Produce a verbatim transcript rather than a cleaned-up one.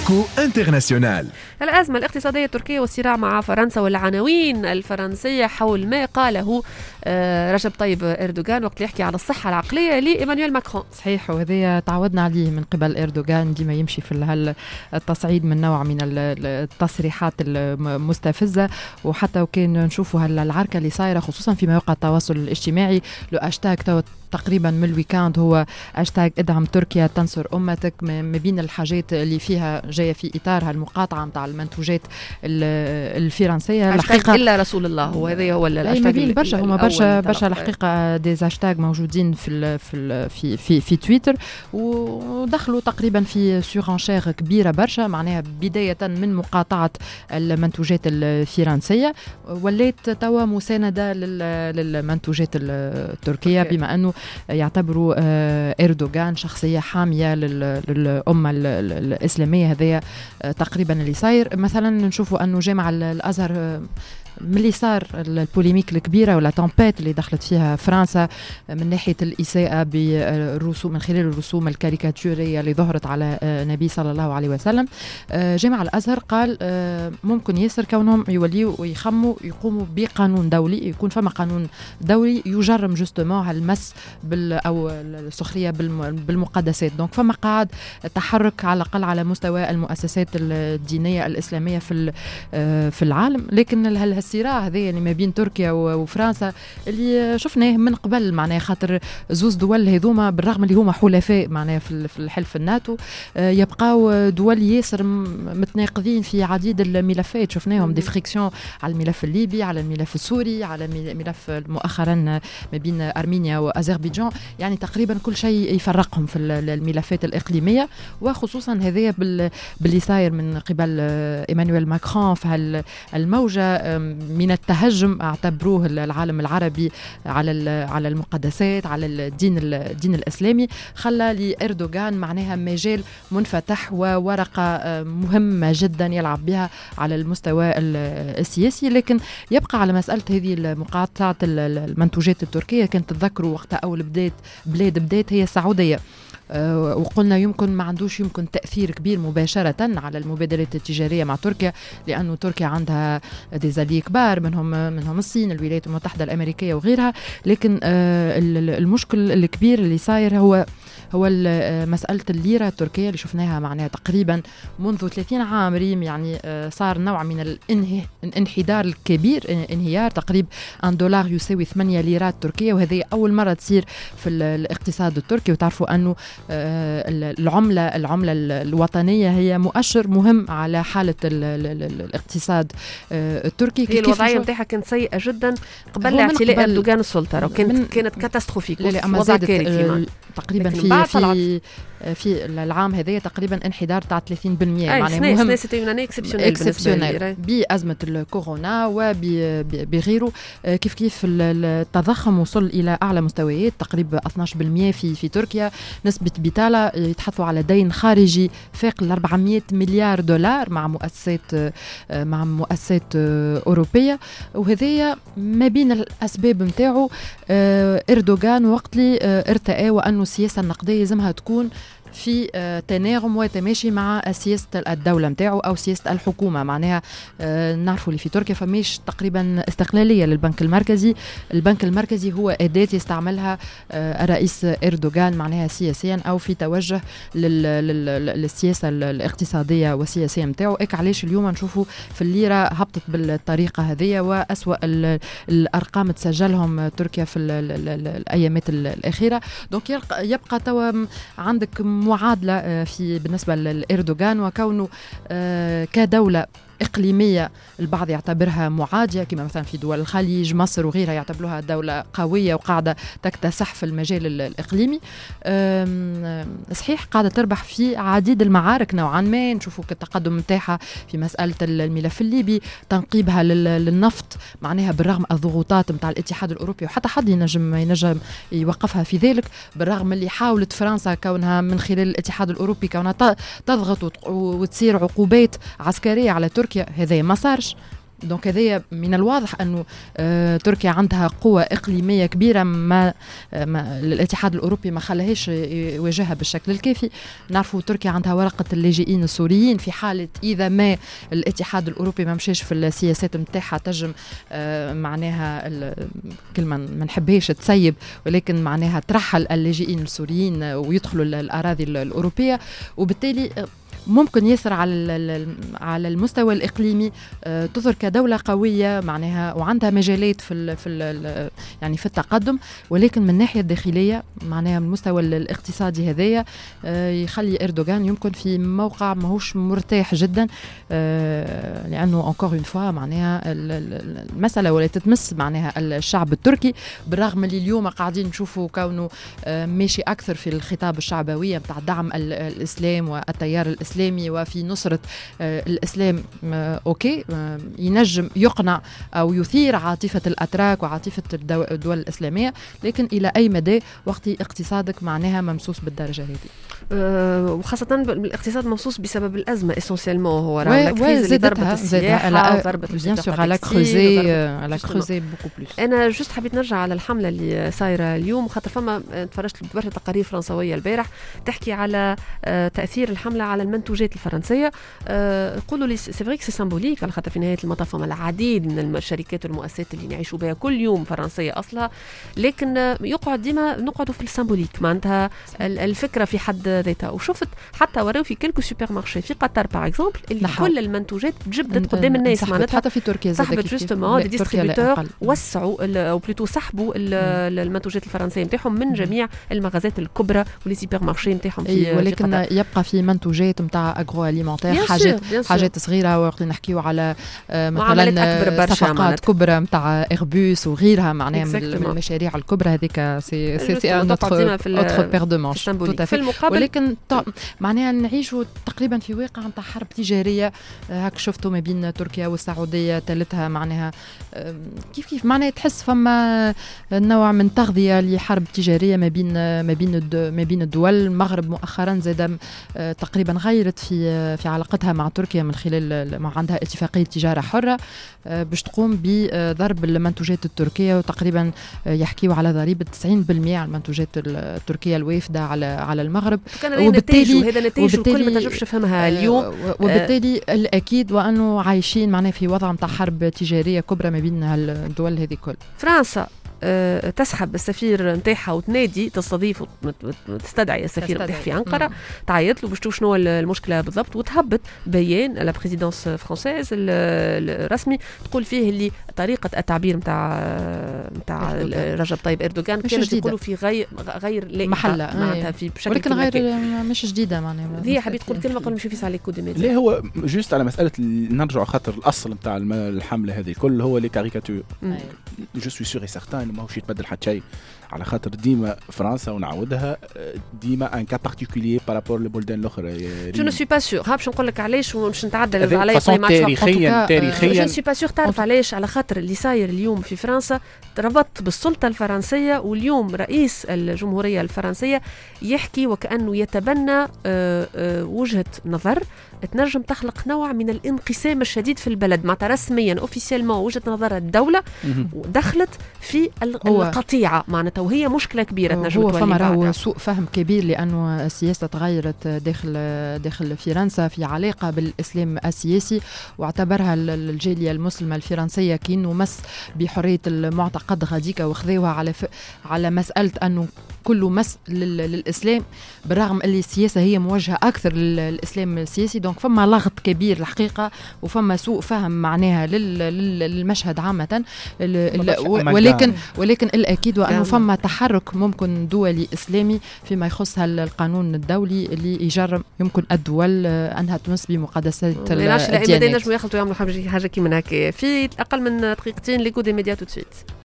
إيكو انترناسيونال. الأزمة الاقتصادية التركية والصراع مع فرنسا والعناوين الفرنسية حول ما قاله رجب طيب إردوغان وقت يحكي على الصحة العقلية لإيمانويل ماكرون. صحيح، وهذا تعودنا عليه من قبل إردوغان، ديما يمشي في التصعيد من نوع من التصريحات المستفزة. وحتى وكان نشوفوا العركة اللي صايرة خصوصا في مواقع التواصل الاجتماعي، لو أشتاج تقريبا من الويكاند هو اشتاج ادعم تركيا تنصر امتك، ما بين الحاجات اللي فيها جايه في اطارها المقاطعه نتاع المنتوجات الفرنسيه. الحقيقه الا رسول الله، هو هذا هو الاشتاج برشا، هما برشا برشا الحقيقه ديز اشتاج موجودين في ال في ال في في, في تويتر، ودخلوا تقريبا في سورانشير كبيره برشا، معناها بدايه من مقاطعه المنتوجات الفرنسيه ولات توا مسانده للمنتوجات التركيه، بما انه يعتبروا إردوغان شخصية حامية للأمة الإسلامية. هذا تقريبا اللي صاير. مثلا نشوفوا أنه جامع الأزهر من اللي صار البوليميك الكبيرة ولا تامبيت اللي دخلت فيها فرنسا من ناحية الإساءة بالرسوم من خلال الرسوم الكاريكاتورية اللي ظهرت على النبي صلى الله عليه وسلم، جامع الأزهر قال ممكن ياسر كونهم يوليوا ويخموا يقوموا بقانون دولي، يكون فما قانون دولي يجرم جوستومون هالمس بال أو السخرية بالمقدسات. دونك فما قاعد تحرك على الأقل على مستوى المؤسسات الدينية الإسلامية في في العالم. لكن الصراع هذا يعني ما بين تركيا وفرنسا اللي شفناه من قبل، معناه خاطر زوز دول هذوما بالرغم اللي هما حلفاء معناه في الحلف الناتو، يبقاو دول ياسر متناقضين في عديد الملفات. شفناهم دي فريكسيون على الملف الليبي، على الملف السوري، على ملف مؤخرا ما بين أرمينيا وأذربيجان، يعني تقريبا كل شيء يفرقهم في الملفات الإقليمية. وخصوصا هذا باللي صاير من قبل إيمانويل ماكرون في الموجة من التهجم اعتبروه العالم العربي على على المقدسات، على الدين الدين الاسلامي، خلى لإردوغان معناها مجال منفتح وورقه مهمه جدا يلعب بها على المستوى السياسي. لكن يبقى على مساله هذه مقاطعه المنتوجات التركيه، كانت تذكروا وقتها اول بدايه بلاد بدايه هي السعوديه، وقلنا يمكن ما عندوش يمكن تأثير كبير مباشرة على المبادلات التجارية مع تركيا، لأنه تركيا عندها ديزالي كبار منهم منهم الصين، الولايات المتحدة الأمريكية وغيرها. لكن المشكل الكبير اللي صاير هو هو مسألة الليرة التركية اللي شفناها معناها تقريبا منذ ثلاثين عام ريم، يعني صار نوع من الانحدار الكبير، انهيار. تقريبا أن دولار يساوي ثمانية ليرات تركية، وهذه أول مرة تصير في الاقتصاد التركي. وتعرفوا أنه العملة العملة الوطنية هي مؤشر مهم على حالة الاقتصاد التركي. هي الوضعية متاعها كانت سيئة جدا قبل اعتلاء أردوغان السلطة، وكانت كانت كاتاستروفيك، وضع كارثي تقريبا في في في العام هذا تقريبا انحدار تاع ثلاثين بالمئة، معناها مهم اكسبسيونيل بأزمة الكورونا وبغيره. كيف كيف التضخم وصل إلى أعلى مستويات تقريبا اثناش بالمئة في في تركيا، نسبة بطالة، يتحدثوا على دين خارجي فاق ال أربعمئة مليار دولار مع مؤسسات مع مؤسسات أوروبية. وهذه ما بين الأسباب متاعه إردوغان وقت لي ارتأى وأنه السياسة النقدية لازمها تكون في تناغم وتماشي مع سياسة الدولة متاعه أو سياسة الحكومة. معناها نعرفوا اللي في تركيا فماش تقريبا استقلالية للبنك المركزي، البنك المركزي هو أداة يستعملها الرئيس إردوغان معناها سياسيا أو في توجه للسياسة الاقتصادية والسياسية متاعه. إيك علاش اليوم نشوفوا في الليرة هبطت بالطريقة هذه، وأسوأ الأرقام تسجلهم تركيا في الأيامات الأخيرة. دونك يبقى توا عندك معادلة في بالنسبة لإردوغان، وكونه كدولة إقليمية البعض يعتبرها معادية كما مثلا في دول الخليج مصر وغيرها يعتبروها دولة قوية وقاعدة تكتسح في المجال الإقليمي. صحيح قاعدة تربح في عديد المعارك نوعا ما، نشوفوا التقدم متاعها في مسألة الملف الليبي، تنقيبها للنفط معناها بالرغم الضغوطات متاع الاتحاد الأوروبي، وحتى حد ينجم ينجم يوقفها في ذلك، بالرغم اللي حاولت فرنسا كونها من خلال الاتحاد الأوروبي كونها تضغط وتصير عقوبات عسكرية على تركيا، هذا ما صارش. دونك هذايا من الواضح أنه آه تركيا عندها قوة إقليمية كبيرة ما, ما الاتحاد الأوروبي ما خلاهيش يواجهها بالشكل الكافي. نعرفوا تركيا عندها ورقة اللاجئين السوريين، في حالة إذا ما الاتحاد الأوروبي ما مشاش في السياسات متاعها تجم آه معناها كلمة ما نحبهاش تسيب، ولكن معناها ترحل اللاجئين السوريين ويدخلوا الأراضي الأوروبية، وبالتالي ممكن يسر على على المستوى الإقليمي تظهر كدولة قوية معناها وعندها مجالات في ال في ال يعني في التقدم، ولكن من الناحية الداخلية معناها من المستوى الاقتصادي هذايا يخلي إردوغان يمكن في موقع ماهوش مرتاح جدا، لأنه encore une fois معناها المسألة ولا تتمس معناها الشعب التركي، بالرغم اللي اليوم قاعدين نشوفوا كونه ماشي أكثر في الخطاب الشعبوية بتاع دعم الإسلام والتيار الإسلامي الإسلامي وفي نصرة آه الإسلام آه أوكي آه ينجم يقنع أو يثير عاطفة الأتراك وعاطفة الدول الإسلامية، لكن إلى أي مدى وقت اقتصادك معناها ممسوس بالدرجة هذه، أه وخاصة الاقتصاد ممسوس بسبب الأزمة اسونسيالمون هو الكريز اللي ضربت السياحة وضربت السياحة على كروزي على كروزي بوكو بلوس. أنا جست حبيت نرجع على الحملة اللي صايرة اليوم، خاطر فما تفرجت برشا تقارير فرنسوية البارح تحكي على أه تأثير الحملة على المنتوجات الفرنسية. يقولوا لي سي فري سي سيمبوليك، على خاطر في نهاية المطاف فما العديد من الشركات والمؤسسات اللي نعيشوا بها كل يوم فرنسية أصلها، لكن يقعد ديما نقعدوا في السيمبوليك معناتها الفكرة في حد ذاتها. وشفت حتى وراو في كلكو سوبر مارشي في قطر باغ اكزومبل اللي نحو. كل المنتوجات جبدت قدام الناس معناتها، حتى في تركيا صاحبت جوستومون لي ديستريبيوتور وسعوا او بلوتو سحبوا المنتوجات الفرنسية نتاعهم من جميع المغازات الكبرى ولي سوبر مارشي نتاعهم في ولكن في يبقى في منتوجات نتاع اغرو اليمونتير، حاجات حاجات صغيره وقت نحكيو على مثلا صفقات كبرى نتاع ايربوس وغيرها معناها من المشاريع الكبرى هذيك سي سي ان اوتر بير دو مانش ولكن معناها نعيشوا تقريبا في واقع نتاع حرب تجاريه هاك شفتوا ما بين تركيا والسعوديه ثالثها معناها كيف كيف معناها تحس فما نوع من تغذيه لحرب تجاريه ما بين ما بين ما بين الدول. المغرب مؤخرا زاد تقريبا غيرت في في علاقتها مع تركيا من خلال ما عندها اتفاقيه تجاره حره باش تقوم بضرب المنتوجات التركيه، وتقريبا يحكيوا على ضريبه تسعين بالمئة على المنتوجات التركيه الوافده على على المغرب. وبالتالي هذا نتائج الكل ما تنجمش تفهمها اليوم، وبالتالي آه الاكيد وانه عايشين معناها في وضع نتاع حرب تجاريه كبرى ما بين الدول هذه كل. فرنسا أه تسحب السفير نتاعها وتنادي تستضيف وتستدعي السفير نتاعها في أنقرة، تعيط له باش تشوف شنو المشكلة بالضبط، وتهبط بيان لا بريزيدونس فرانسيز الرسمي تقول فيه اللي طريقة التعبير نتاع نتاع رجب طيب إردوغان كانت يقولوا في غير غير لائقة محلة معناتها في بشكل ولكن غير مش جديدة معناها. هي حبيت تقول كلمة قبل ما نمشي في على كود ميديا. ليه هو جوست على مسألة نرجع خاطر الأصل نتاع الحملة هذه الكل هو لي كاريكاتور. جو سوي سور اي سيرتان ما هوش يتبدل حتى شيء، على خاطر ديما فرنسا ونعودها ديما ان كا بارتيكولير بارابور للبلدان الاخرى. جو نو سوي با سور ها باش نقول لك علاش ومش نتعدل عليك تاريخيا تاريخيا جو سوي با سور. تعرف علاش؟ على خاطر اللي صاير اليوم في فرنسا ربط بالسلطه الفرنسيه، واليوم رئيس الجمهوريه الفرنسيه يحكي وكانه يتبنى وجهه نظر تنجم تخلق نوع من الانقسام الشديد في البلد، معناتها رسميا اوفيسيالمون وجهه نظر الدوله دخلت في القطيعه معناتها، وهي مشكله كبيره تنجم تولي. هو فما راهو سوء فهم كبير لانه السياسه تغيرت داخل داخل فرنسا في علاقه بالاسلام السياسي، واعتبرها الجاليه المسلمه الفرنسيه كأنه مس بحريه المعتقد غاديكا، وخذوها على ف... على مساله انه كله مس للإسلام، بالرغم اللي السياسة هي موجهة أكثر للإسلام السياسي. دونك فما لغط كبير الحقيقة، وفما سوء فهم معناها للمشهد عامة، ولكن ولكن الأكيد وأنه فما تحرك ممكن دولي إسلامي فيما يخص القانون الدولي اللي يجرم يمكن الدول أنها تمس بمقدسات الديانات. لا نجموا ياخذوا يعملوا حاجة كيما هكا في أقل من دقيقتين. ليكو دي ميديا تو سويت.